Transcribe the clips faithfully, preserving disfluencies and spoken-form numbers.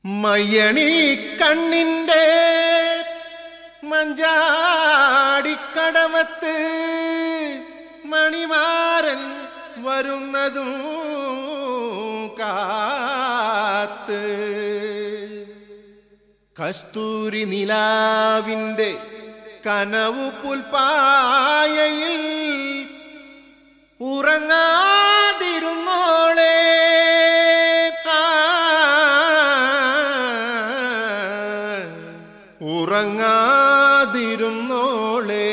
മയ്യണി കണ്ണിൻ്റെ മഞ്ചാടിക്കടവത്ത് മണിമാരൻ വരുന്നതും കാത്ത് കസ്തൂരി നിലാവിൻ്റെ കനവു പുൽപ്പായയിൽ ഉറങ്ങാതിരുന്നോളെ ഉറങ്ങാതിരുന്നോളെ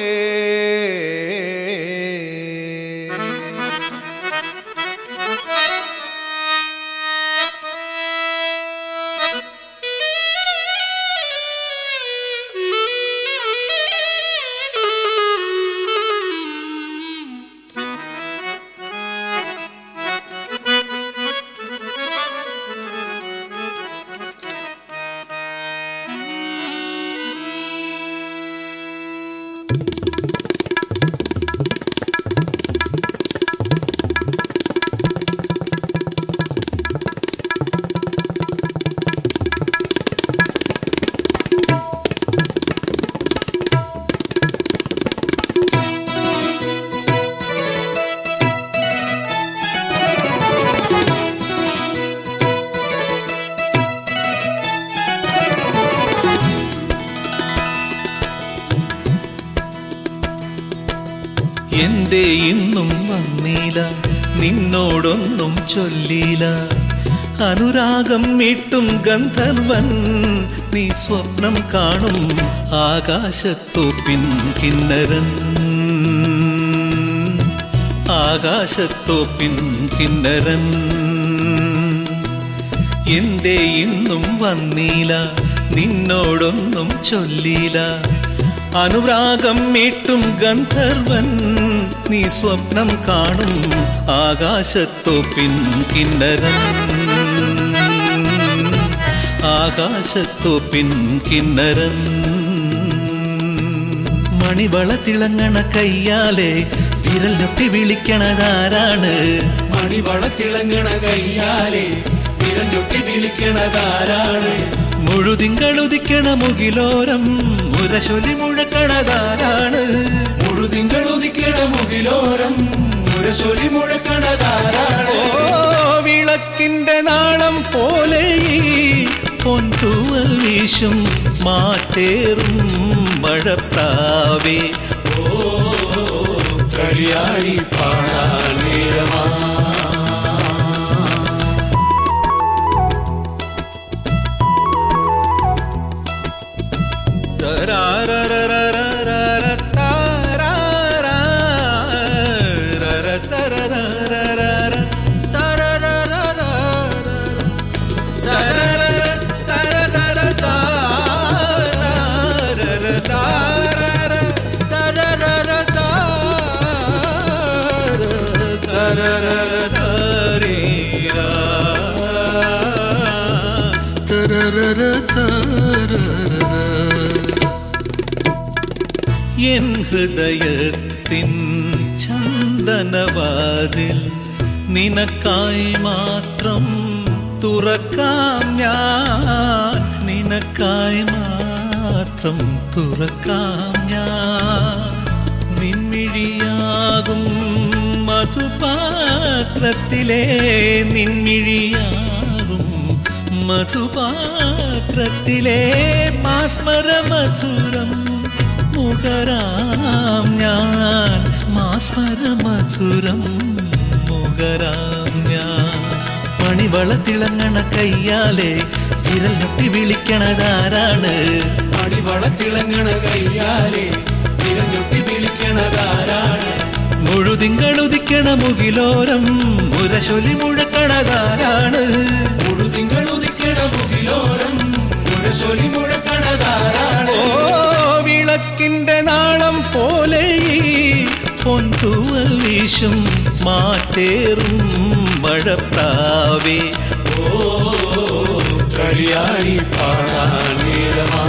എന്തേ ഇന്നും വന്നീല, നിന്നോടൊന്നും ചൊല്ലില. അനുരാഗം മീട്ടും ഗന്ധർവൻ നീ സ്വപ്നം കാണും ആകാശത്തോപ്പിൻ കിന്നരൻ. ആകാശത്തോപ്പിൻ കിന്നരൻ എന്തേ ഇന്നും വന്നീല, നിന്നോടൊന്നും ചൊല്ലില. അനുരാഗം മീട്ടും ഗന്ധർവൻ നീ സ്വപ്നം കാണും ആകാശത്തോപ്പിൻ കിന്നരൻ. ആകാശത്തോപ്പിൻ കിന്നരൻ മണിവള തിളങ്ങണ കയ്യാലെ വിരൽ ഞൊട്ടി വിളിക്കണതാരാണ്? മണിവള തിളങ്ങണ കയ്യാലെ വിരൽ ഞൊട്ടി വിളിക്കണതാരാണ്? മുഴുതിങ്കളുദിക്കണ മുകിലോരം മുരശൊലി മുഴക്കണതാരാണ്? മുഴുതിങ്കളുദിക്കണ മുകിലോരം മുരശൊലി മുഴക്കണതാരാണ്? ഓ വിളക്കിന്റെ നാളം പോലെ ഈ പൊൻതൂവൽ വീശും മാറ്റേറും മഴപ്രാവേ. ഓ കളിയാടി പാടാൻ നേരമാ. എൻ ഹൃദയത്തിൻ ചന്ദനവാതിൽ നിനക്കായി മാത്രം തുറക്കാം ഞാൻ. നിനക്കായി മാത്രം തുറക്കാം ഞാൻ. നിൻമിഴിയാകും മധുപാത്രത്തിലെ നിൻമിഴിയാകും മധുപാത്രത്തിലെ മാസ്മര മധുരം മുഖരാം ഞാൻ. മാസ്മര മധുരം മുഖരാം ഞാൻ. മണിവള തിളങ്ങണ കയ്യാലെ വിരൽ ഞൊട്ടി വിളിക്കണതാരാണ്? മണിവള തിളങ്ങണ കയ്യാലെ വിരൽ ഞൊട്ടി വിളിക്കണതാരാണ്? മുഴുതിങ്കളുദിക്കണ മുകിലോരം മുരശൊലി മുഴക്കണതാരാണ്? മുഴുതിങ്കളുദിക്കണ മുകിലോരം മുരശൊലി മുഴക്കണതാരാണ്? ഓ വിളക്കിന്റെ നാളം പോലെ ഈ പൊൻതൂവൽ വീശും മാറ്റേറും മഴപ്രാവേ. ഓ കളിയാടി പാടാൻ നേരമാ.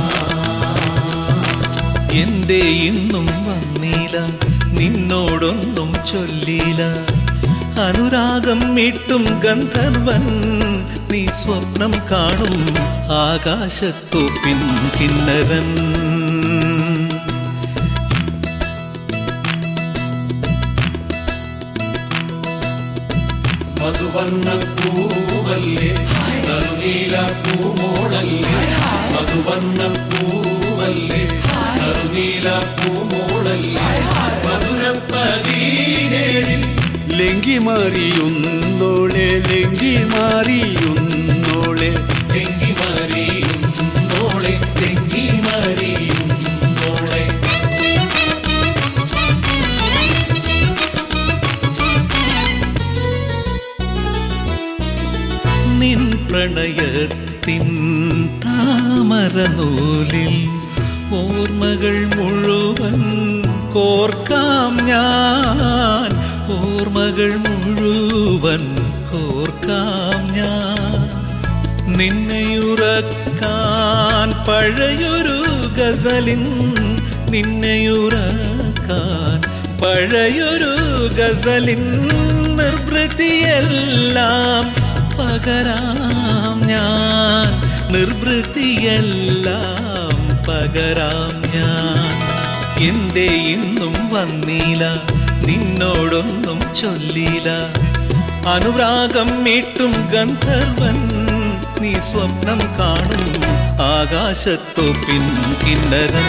എന്തേ ഇന്നും വന്നീല, നിന്നോടൊന്നും ചൊല്ലില. അനുരാഗം മീട്ടും ഗന്ധർവൻ നീ സ്വപ്നം കാണും ആകാശത്തു പിൻകിന്നരൻ. മധുവർണ്ണ പൂവല്ലേ നറുനീല പൂമോളല്ലേ, മധുവർണ്ണ പൂവല്ലേ നറുനീല പൂമോളല്ലേ, മധുരപ്പതിനേഴിൽ ലെങ്കി മാറിയുന്നോളെ ലെങ്കി മാറിയുന്നോളെ തെങ്ങി മാറിയുന്നോളെ തെങ്ങി മാറിയുന്നോളെ. നിൻ പ്രണയത്തിൻ താമരനൂലിൽ ഓർമ്മകൾ മുഴുവൻ കോർക്കാം ഞാൻ, ഓർമ്മകൾ മുഴുവൻ കോർക്കാം ഞാൻ. നിന്നെയുറക്കാൻ പഴയൊരു ഗസലിൻ, നിന്നെയുറക്കാൻ പഴയൊരു ഗസലിൻ നിർവൃതിയെല്ലാം പകരാം ഞാൻ, നിർവൃതിയെല്ലാം പകരാം ഞാൻ. എന്തേ ഇന്നും വന്നില്ല നിന്നോടൊന്നും ചൊല്ലില്ല, അനുരാഗം മീട്ടും ഗന്ധർവൻ നീ സ്വപ്നം കാണും ആകാശത്തു പിൻകിന്നരൻ,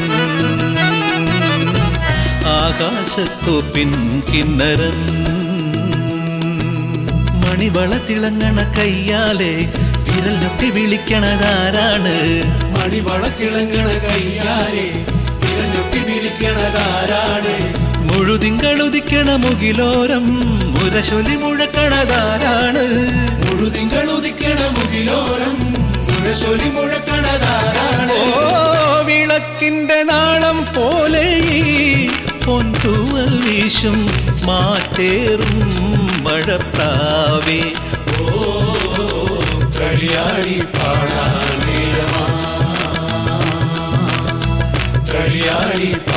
ആകാശത്തു പിൻകിന്നരൻ. മണിവള തിളങ്ങണ കയ്യാലെ വിരൽ ഞൊട്ടി വിളിക്കണതാരാണ്, മണിവള തിളങ്ങണ കയ്യാലെ വിരൽ ഞൊട്ടി വിളിക്കണതാരാണ്, മുഴുതിങ്കളുദിക്കണ മുകിലോരം മുരശൊലി മുഴക്കണതാരാണ്, മുഴുതിങ്കളുദിക്കണ മുകിലോരം മുരശൊലി മുഴക്കണതാരാണ്. ഓ വിളക്കിന്റെ നാളം പോലെ ഈ പൊൻതൂവൽ വീശും മാറ്റേറും മഴപ്രാവേ, ഓ കളിയാടി പാടാൻ നേരമാ, കളിയാടി